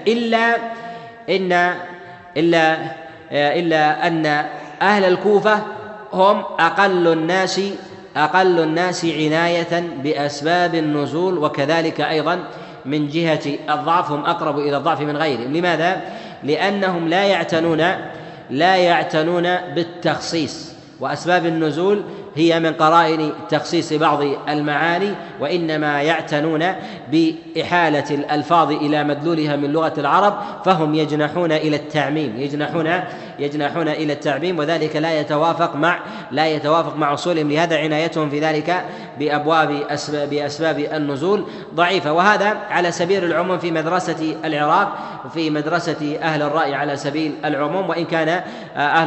إلا أن أهل الكوفة هم أقل الناس عناية بأسباب النزول، وكذلك أيضا من جهة الضعف هم أقرب إلى الضعف من غيرهم. لماذا؟ لأنهم لا يعتنون بالتخصيص، وأسباب النزول هي من قرائن تخصيص بعض المعاني، وإنما يعتنون بإحالة الألفاظ إلى مدلولها من لغة العرب، فهم يجنحون إلى التعميم، يجنحون إلى التعميم، وذلك لا يتوافق مع أصولهم. لهذا عنايتهم في ذلك بأسباب النزول ضعيفة. وهذا على سبيل العموم في مدرسة العراق وفي مدرسة أهل الرأي على سبيل العموم، وإن كان أهل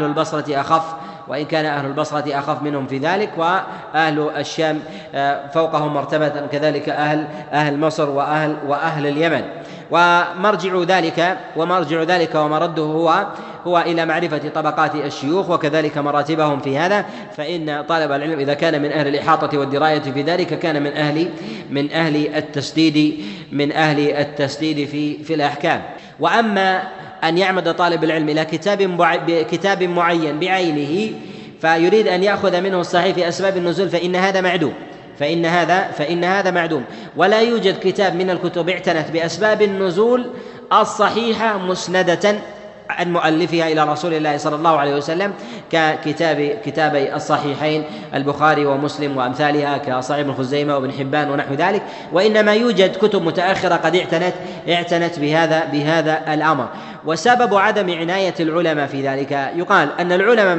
البصرة أخف منهم في ذلك، وأهل الشام فوقهم مرتبة، كذلك أهل مصر وأهل اليمن. ومرجع ذلك ومرده هو إلى معرفة طبقات الشيوخ وكذلك مراتبهم في هذا. فإن طالب العلم إذا كان من أهل الإحاطة والدراية في ذلك كان من أهل التسديد في الأحكام. وأما أن يعمد طالب العلم إلى كتاب معين بعينه فيريد أن يأخذ منه الصحيح في أسباب النزول فإن هذا معدوم. ولا يوجد كتاب من الكتب اعتنت بأسباب النزول الصحيحة مسندة عن مؤلفها إلى رسول الله صلى الله عليه وسلم كتابي الصحيحين البخاري ومسلم وأمثالها كصحيح ابن خزيمة وابن حبان ونحو ذلك، وإنما يوجد كتب متأخرة قد اعتنت بهذا الأمر. وسبب عدم عناية العلماء في ذلك يقال إن العلماء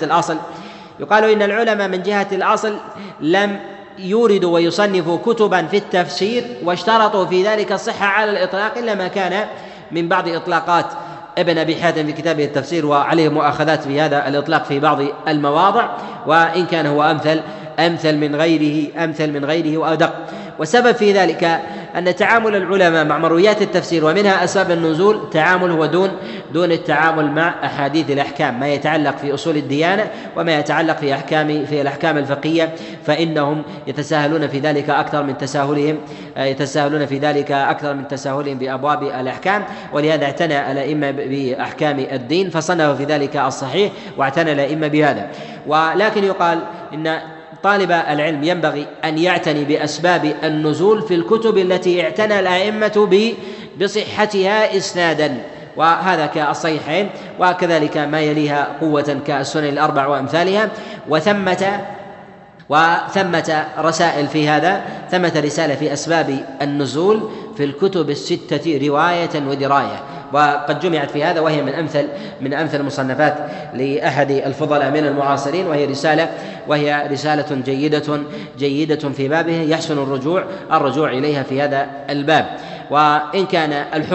من جهة الأصل لم يوردوا ويصنفوا كتبا في التفسير واشترطوا في ذلك الصحة على الإطلاق، إلا ما كان من بعض إطلاقات ابن أبي حاتم في كتابه التفسير، وعليه مؤاخذات في هذا الإطلاق في بعض المواضع، وإن كان هو أمثل من غيره وأدق. وسبب في ذلك أن تعامل العلماء مع مرويات التفسير ومنها أسباب النزول تعامل هو دون التعامل مع أحاديث الأحكام، ما يتعلق في أصول الديانة وما يتعلق في الأحكام الفقهية، فإنهم يتساهلون في ذلك أكثر من تساهلهم بأبواب الأحكام. ولهذا اعتنى الأئمة بأحكام الدين فصنفوا في ذلك الصحيح، واعتنى الأئمة بهذا. ولكن يقال إن طالب العلم ينبغي أن يعتني بأسباب النزول في الكتب التي اعتنى الأئمة بصحتها إسنادا، وهذا كالصحيحين وكذلك ما يليها قوة كالسنن الأربع وأمثالها. وثمة رسائل في هذا، ثمة رسالة في أسباب النزول في الكتب الستة رواية ودراية، وقد جمعت في هذا، وهي من أمثل المصنفات لأحد الفضلاء من المعاصرين، وهي رسالة جيدة في بابه يحسن الرجوع إليها في هذا الباب. وإن كان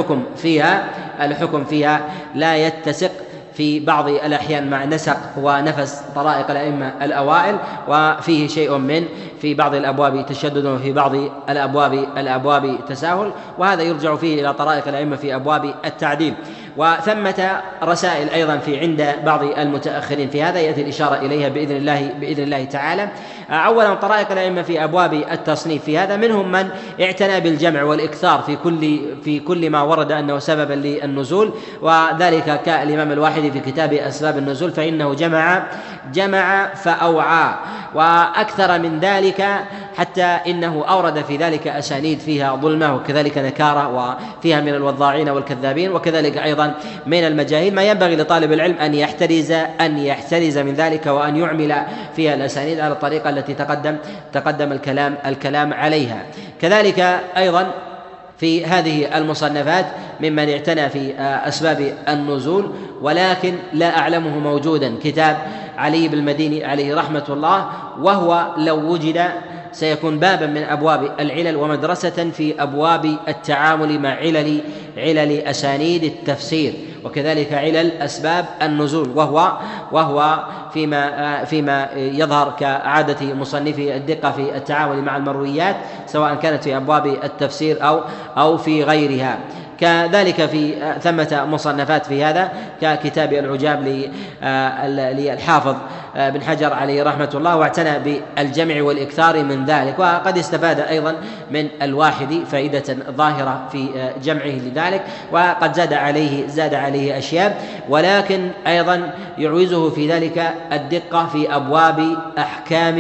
الحكم فيها لا يتسق في بعض الأحيان مع نسق ونفس طرائق الأئمة الأوائل، وفيه شيء في بعض الأبواب تشدد وفي بعض الأبواب تساهل، وهذا يرجع فيه إلى طرائق الأئمة في أبواب التعديل. وثمة رسائل أيضا عند بعض المتأخرين في هذا يأتي الإشارة إليها بإذن الله تعالى. أولا طرائق الأئمة في أبواب التصنيف في هذا، منهم من اعتنى بالجمع والإكثار في كل ما ورد أنه سببا للنزول، وذلك كالإمام الواحدي في كتاب أسباب النزول، فإنه جمع فأوعى، وأكثر من ذلك حتى إنه أورد في ذلك أسانيد فيها ظلمة وكذلك نكارة، وفيها من الوضاعين والكذابين، وكذلك أيضا من المجاهيل، ما ينبغي لطالب العلم أن يحترز من ذلك وأن يعمل فيها الأسانيد على الطريقة التي تقدم الكلام عليها. كذلك أيضا في هذه المصنفات ممن اعتنى في أسباب النزول ولكن لا أعلمه موجودا كتاب علي بن المديني عليه رحمة الله، وهو لو وجد سيكون بابا من أبواب العلل ومدرسة في أبواب التعامل مع علل أسانيد التفسير، وكذلك علل أسباب النزول، وهو فيما يظهر كعادة مصنفي الدقة في التعامل مع المرويات، سواء كانت في أبواب التفسير أو في غيرها. كذلك في ثمة مصنفات في هذا ككتاب العجاب للحافظ بن حجر عليه رحمة الله، واعتنى بالجمع والإكثار من ذلك، وقد استفاد أيضا من الواحد فائدة ظاهرة في جمعه لذلك، وقد زاد عليه أشياء، ولكن أيضا يعوزه في ذلك الدقة في أبواب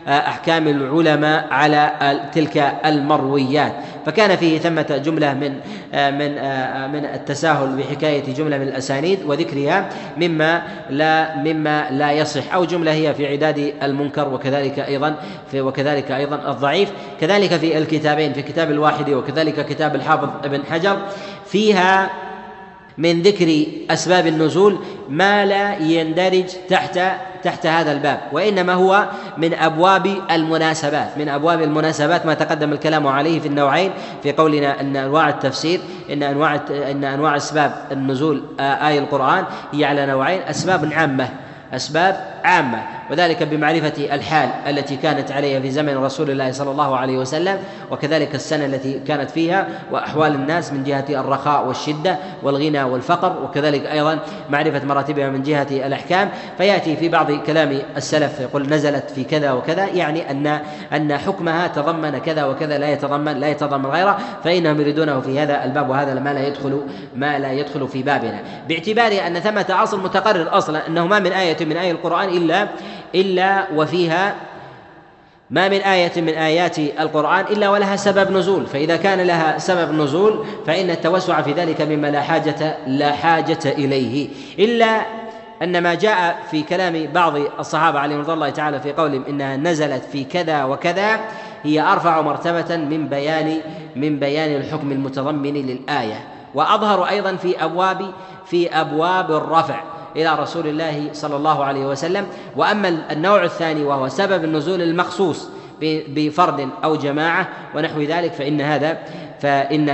أحكام العلماء على تلك المرويات. فكان فيه ثمة جملة من التساهل بحكاية جملة من الأسانيد وذكرها مما لا يصح، أو جملة هي في عداد المنكر وكذلك أيضا الضعيف. كذلك في الكتابين، في كتاب الواحد وكذلك كتاب الحافظ ابن حجر، فيها من ذكر أسباب النزول ما لا يندرج تحت هذا الباب، وإنما هو من أبواب المناسبات ما تقدم الكلام عليه في النوعين، في قولنا أن أنواع التفسير إن أنواع أسباب النزول آية القرآن هي على نوعين: أسباب عامة، وذلك بمعرفة الحال التي كانت عليها في زمن رسول الله صلى الله عليه وسلم، وكذلك السنة التي كانت فيها، وأحوال الناس من جهة الرخاء والشدة والغنى والفقر، وكذلك أيضا معرفة مراتبها من جهة الأحكام. فيأتي في بعض كلام السلف يقول نزلت في كذا وكذا، يعني أن حكمها تضمن كذا وكذا، لا يتضمن غيره، فإنهم يريدونه في هذا الباب، وهذا ما لا يدخل في بابنا، باعتبار أن ثمة أصل متقرر أصلا أنه ما من آية من آية القرآن إلا وفيها، ما من آية من آيات القرآن إلا ولها سبب نزول، فإذا كان لها سبب نزول فإن التوسع في ذلك مما لا حاجة إليه، إلا أن ما جاء في كلام بعض الصحابة عليهم رضي الله تعالى في قولهم إنها نزلت في كذا وكذا هي أرفع مرتبة من بيان الحكم المتضمن للآية، وأظهر أيضا في أبواب الرفع إلى رسول الله صلى الله عليه وسلم. وأما النوع الثاني وهو سبب النزول المخصوص بفرد أو جماعة ونحو ذلك، فإن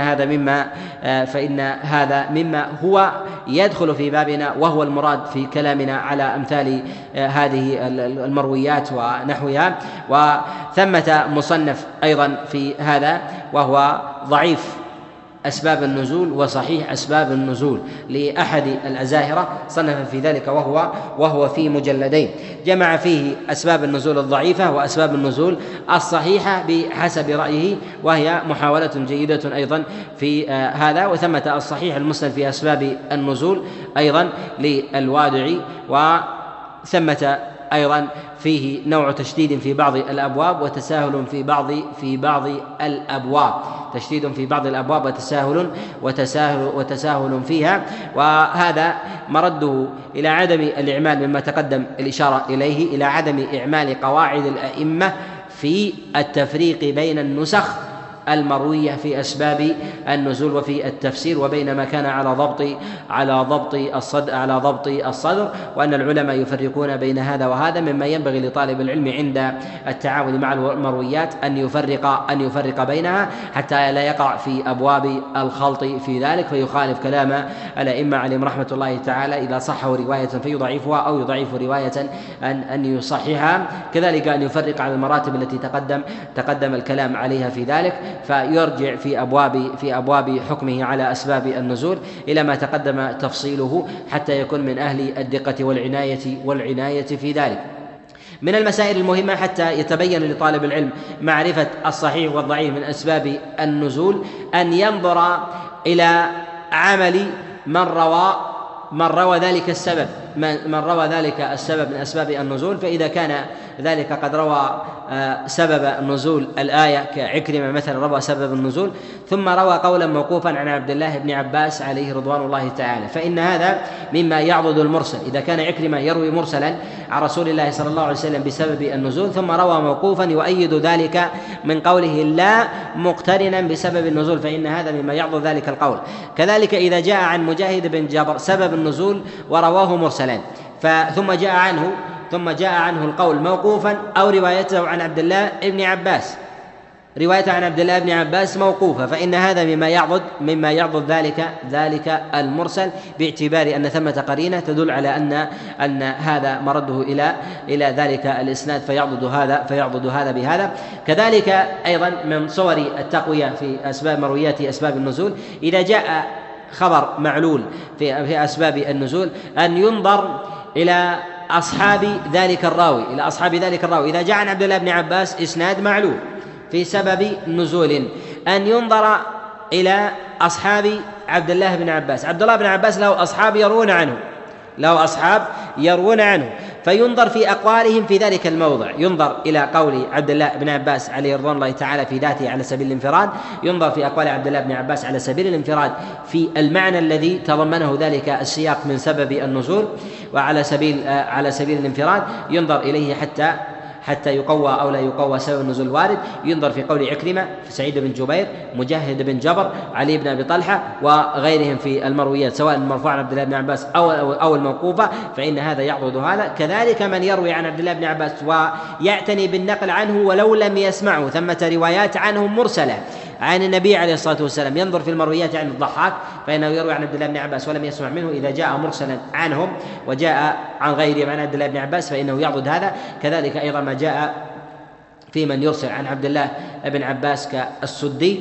هذا مما هو يدخل في بابنا، وهو المراد في كلامنا على أمثال هذه المرويات ونحوها. وثمة مصنف أيضا في هذا وهو ضعيف أسباب النزول وصحيح أسباب النزول لأحد الأزاهرة، صنف في ذلك وهو في مجلدين، جمع فيه أسباب النزول الضعيفة وأسباب النزول الصحيحة بحسب رأيه، وهي محاولة جيدة أيضا في هذا. وثمة الصحيح المسند في أسباب النزول أيضا للوادعي، وثمة أيضا فيه نوع تشديد في بعض الأبواب وتساهل في بعض الأبواب، تشديد في بعض الأبواب وتساهل فيها، وهذا مرده إلى عدم الإعمال مما تقدم الإشارة إليه، إلى عدم إعمال قواعد الأئمة في التفريق بين النسخ المروية في أسباب النزول وفي التفسير، وبين ما كان على ضبط الصدر، وأن العلماء يفرقون بين هذا وهذا، مما ينبغي لطالب العلم عند التعامل مع المرويات أن يفرق بينها حتى لا يقع في أبواب الخلط في ذلك فيخالف كلام الأئمة عليهم رحمة الله تعالى إذا صحوا رواية فيضعفها أو يضعف رواية أن يصححها. كذلك أن يفرق على المراتب التي تقدم الكلام عليها في ذلك، فيرجع في أبواب حكمه على أسباب النزول إلى ما تقدم تفصيله حتى يكون من أهل الدقة والعناية في ذلك. من المسائل المهمة حتى يتبين لطالب العلم معرفة الصحيح والضعيف من أسباب النزول أن ينظر إلى عمل من روى ذلك السبب من أسباب النزول، فإذا كان ذلك قد روى سبب نزول الآية كعكرمة مثلا روى سبب النزول ثم روى قولا موقوفا عن عبد الله بن عباس عليه رضوان الله تعالى، فإن هذا مما يعضد المرسل. إذا كان عكرمة يروي مرسلا عن رسول الله صلى الله عليه وسلم بسبب النزول ثم روى موقوفا يؤيد ذلك من قوله لا مقترنا بسبب النزول، فإن هذا مما يعضد ذلك القول. كذلك إذا جاء عن مجاهد بن جابر سبب النزول ورواه مرسلا ثم جاء عنه القول موقوفا أو روايته عن عبد الله بن عباس، روايته عن عبد الله بن عباس موقوفة، فإن هذا مما يعضد ذلك المرسل، باعتبار أن ثمة قرينة تدل على أن هذا مرده إلى ذلك الإسناد فيعضد هذا بهذا. كذلك أيضا من صور التقوية في أسباب مرويات أسباب النزول إذا جاء خبر معلول في أسباب النزول أن ينظر إلى أصحاب ذلك الراوي إذا جاء عن عبد الله بن عباس إسناد معلول في سبب نزول أن ينظر إلى أصحاب عبد الله بن عباس. عبد الله بن عباس له أصحاب يروون عنه له أصحاب يروون عنه، فينظر في أقوالهم في ذلك الموضع، ينظر إلى قول عبد الله بن عباس عليه رضوان الله تعالى في ذاته على سبيل الانفراد، ينظر في أقوال عبد الله بن عباس على سبيل الانفراد في المعنى الذي تضمنه ذلك السياق من سبب النزول، وعلى سبيل الانفراد ينظر إليه حتى يقوى أو لا يقوى سبب النزول الوارد. ينظر في قول عكرمة، في سعيد بن جبير، مجاهد بن جبر، علي بن أبي طلحة وغيرهم في المرويات سواء المرفوع عن عبد الله بن عباس أو الموقوفة، فإن هذا يعضد هذا. كذلك من يروي عن عبد الله بن عباس ويعتني بالنقل عنه ولو لم يسمعه، ثمة روايات عنه مرسلة عن النبي عليه الصلاة والسلام، ينظر في المرويات عن الضحاك فإنه يروي عن عبد الله بن عباس ولم يسمع منه، إذا جاء مرسلا عنهم وجاء عن غيرهم عن عبد الله بن عباس فإنه يعضد هذا. كذلك أيضا ما جاء في من يرسل عن عبد الله بن عباس كالسدي،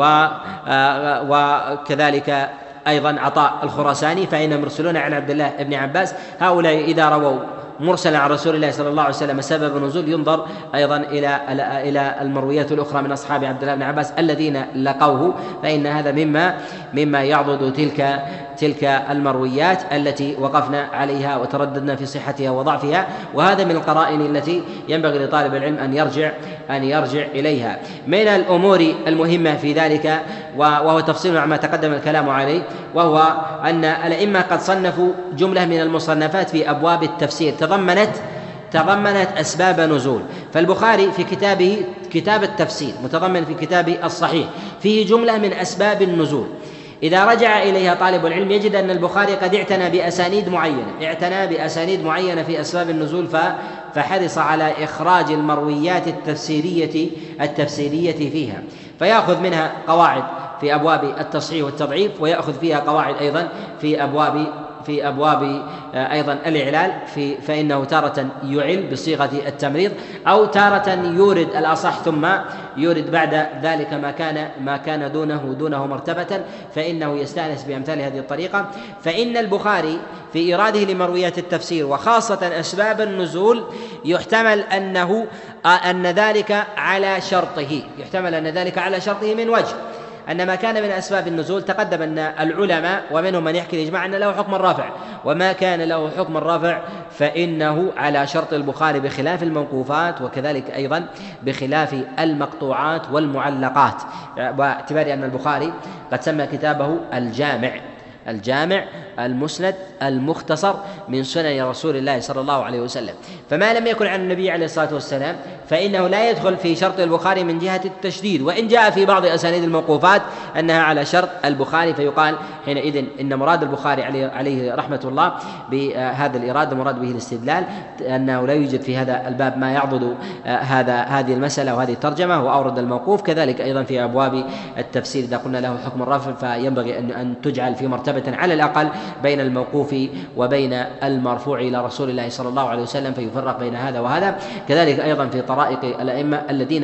وكذلك أيضا عطاء الخراساني فإنهم يرسلون عن عبد الله بن عباس. هؤلاء إذا رووا مرسلا عن رسول الله صلى الله عليه وسلم سبب النزول ينظر أيضا إلى المرويات الأخرى من أصحاب عبد الله بن عباس الذين لقوه، فإن هذا مما يعضد تلك المرويات التي وقفنا عليها وترددنا في صحتها وضعفها. وهذا من القرائن التي ينبغي لطالب العلم أن يرجع إليها. من الأمور المهمة في ذلك وهو تفصيل عما تقدم الكلام عليه، وهو أن الأئمة قد صنفوا جملة من المصنفات في أبواب التفسير تضمنت أسباب نزول. فالبخاري في كتابه كتاب التفسير متضمن في كتابه الصحيح فيه جملة من أسباب النزول، إذا رجع إليها طالب العلم يجد أن البخاري قد اعتنى بأسانيد معينة في أسباب النزول، فحرص على إخراج المرويات التفسيرية فيها، فيأخذ منها قواعد في أبواب التصحيح والتضعيف، ويأخذ فيها قواعد أيضا في أبواب أيضا الإعلال، فإنه تارة يعل بصيغة التمريض، أو تارة يورد الأصح ثم يورد بعد ذلك ما كان دونه مرتبة، فإنه يستأنس بأمثال هذه الطريقة. فإن البخاري في إيراده لمرويات التفسير وخاصة أسباب النزول يحتمل أن ذلك على شرطه من وجه، أن ما كان من أسباب النزول تقدم أن العلماء ومنهم من يحكي الإجماع أن له حكم الرافع، وما كان له حكم الرافع فإنه على شرط البخاري بخلاف الموقوفات، وكذلك أيضا بخلاف المقطوعات والمعلقات، باعتبار أن البخاري قد سمى كتابه الجامع المسند المختصر من سنن رسول الله صلى الله عليه وسلم. فما لم يكن عن النبي عليه الصلاة والسلام فإنه لا يدخل في شرط البخاري من جهة التشديد، وإن جاء في بعض أسانيد الموقوفات أنها على شرط البخاري، فيقال حينئذ إن مراد البخاري عليه رحمة الله بهذا الإرادة مراد به الاستدلال، أنه لا يوجد في هذا الباب ما يعضد هذه المسألة وهذه الترجمة، وأورد الموقوف. كذلك أيضا في أبواب التفسير إذا قلنا له حكم الرفع فينبغي أن تجعل في مرتبة على الأقل بين الموقوف وبين المرفوع إلى رسول الله صلى الله عليه وسلم، فيفرق بين هذا وهذا. كذلك أيضا في طرائق الأئمة الذين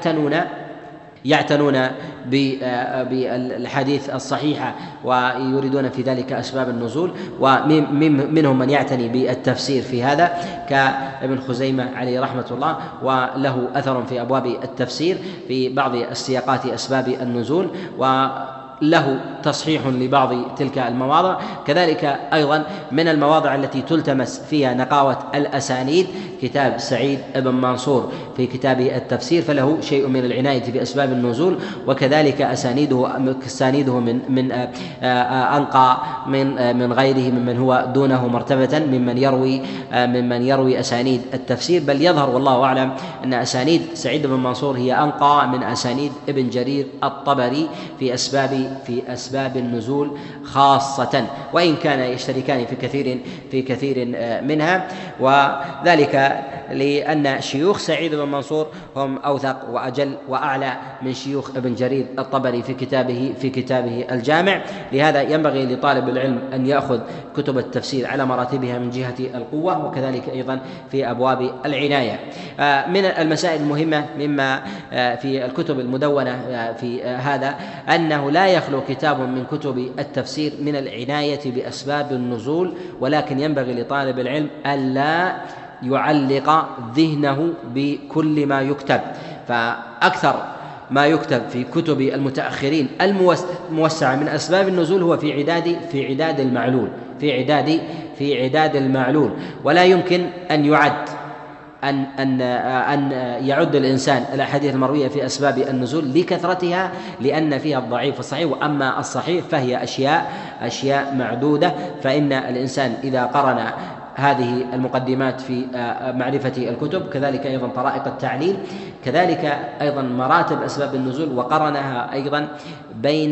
يعتنون بالحديث الصحيحة ويريدون في ذلك أسباب النزول، ومنهم من يعتني بالتفسير في هذا كابن خزيمة عليه رحمة الله، وله أثر في أبواب التفسير في بعض السياقات أسباب النزول، له تصحيح لبعض تلك المواضع. كذلك أيضا من المواضع التي تلتمس فيها نقاوة الأسانيد كتاب سعيد بن منصور في كتابه التفسير، فله شيء من العناية بأسباب النزول، وكذلك أسانيده من أنقى من غيره ممن هو دونه مرتبة ممن يروي أسانيد التفسير. بل يظهر والله أعلم أن أسانيد سعيد بن منصور هي أنقى من أسانيد ابن جرير الطبري في أسباب النزول خاصة، وإن كان يشتركان في كثير منها، وذلك لأن شيوخ سعيد بن منصور هم أوثق وأجل وأعلى من شيوخ ابن جرير الطبري في كتابه الجامع. لهذا ينبغي لطالب العلم أن يأخذ كتب التفسير على مراتبها من جهة القوة، وكذلك أيضا في أبواب العناية. من المسائل المهمة مما في الكتب المدونة في هذا أنه لا يخلو كتاب من كتب التفسير من العناية بأسباب النزول، ولكن ينبغي لطالب العلم ألا يعلق ذهنه بكل ما يكتب، فأكثر ما يكتب في كتب المتأخرين الموسعة من أسباب النزول هو في عداد المعلول، في عداد المعلول، ولا يمكن أن يعد أن يعد الإنسان الأحاديث المروية في أسباب النزول لكثرتها، لأن فيها الضعيف والصحيح، وأما الصحيح فهي أشياء معدودة. فإن الإنسان إذا قرن هذه المقدمات في معرفة الكتب، كذلك أيضا طرائق التعليل، كذلك أيضا مراتب أسباب النزول، وقرنها أيضا بين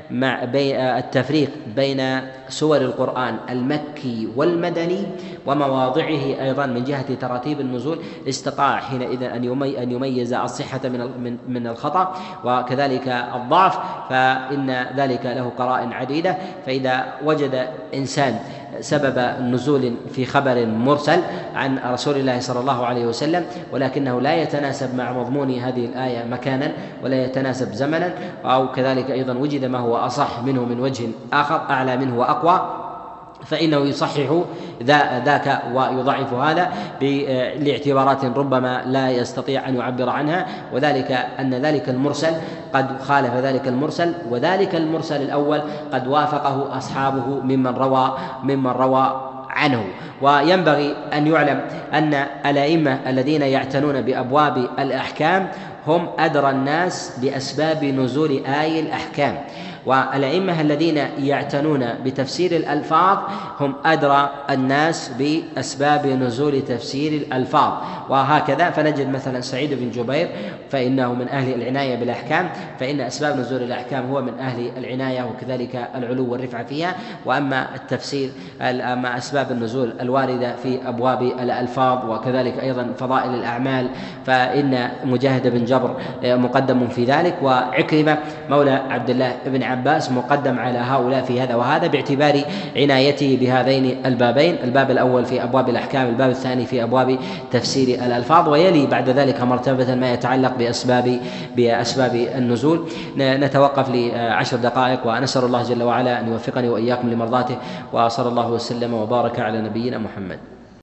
التفريق بين سور القرآن المكي والمدني ومواضعه أيضا من جهة تراتيب النزول، استطاع حينئذ أن يميز الصحة من الخطأ وكذلك الضعف، فإن ذلك له قرائن عديدة. فإذا وجد إنسان سبب نزول في خبر مرسل عن رسول الله صلى الله عليه وسلم، ولكنه لا يتناسب مع مضمون هذه الآية مكانا ولا يتناسب زمنا، أو كذلك أيضا وجد ما هو أصح منه من وجه آخر أعلى منه وأقوى، فإنه يصحح ذاك ويضعف هذا لاعتبارات ربما لا يستطيع أن يعبر عنها، وذلك أن ذلك المرسل قد خالف ذلك المرسل، وذلك المرسل الأول قد وافقه أصحابه ممن روى عنه. وينبغي أن يعلم أن الأئمة الذين يعتنون بأبواب الأحكام هم أدرى الناس بأسباب نزول آي الأحكام، والأئمة الذين يعتنون بتفسير الألفاظ هم أدرى الناس بأسباب نزول تفسير الألفاظ. وهكذا فنجد مثلا سعيد بن جبير فإنه من أهل العناية بالأحكام، فإن أسباب نزول الأحكام هو من أهل العناية وكذلك العلو والرفعة فيها. وأما التفسير أما أسباب النزول الواردة في أبواب الألفاظ وكذلك أيضا فضائل الأعمال، فإن مجاهد بن جبر مقدم في ذلك، وعكرمة مولى عبد الله بن عباس مقدم على هؤلاء في هذا وهذا، باعتبار عنايته بهذين البابين، الباب الأول في أبواب الأحكام، الباب الثاني في أبواب تفسير الألفاظ. ويلي بعد ذلك مرتبة ما يتعلق بأسباب النزول. نتوقف ل10 دقائق، ونسأل الله جل وعلا أن يوفقني وإياكم لمرضاته، وصلى الله وسلم وبارك على نبينا محمد.